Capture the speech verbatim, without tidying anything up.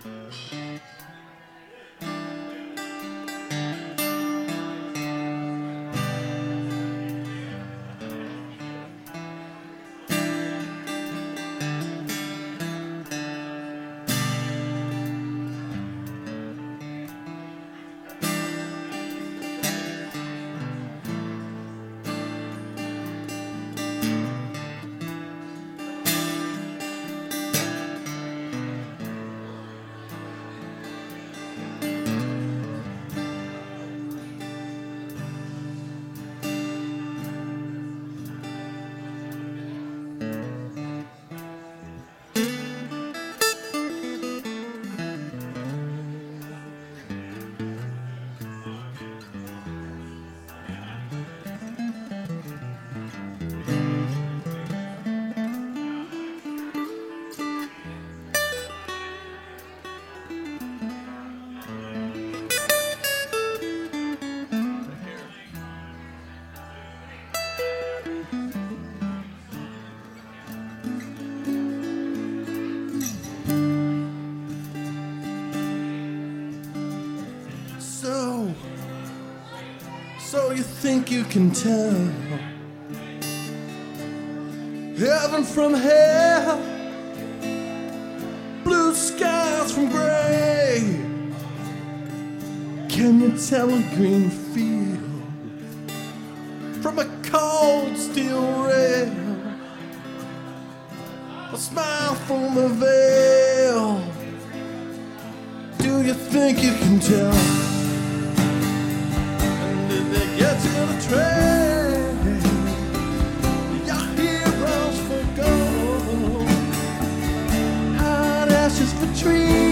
So, so you think you can tell heaven from hell, blue skies from gray? Can you tell a green field from a cold steel rail? A smile from the veil. Do you think you can tell? Get to the train, your heroes for gold, hot ashes for trees.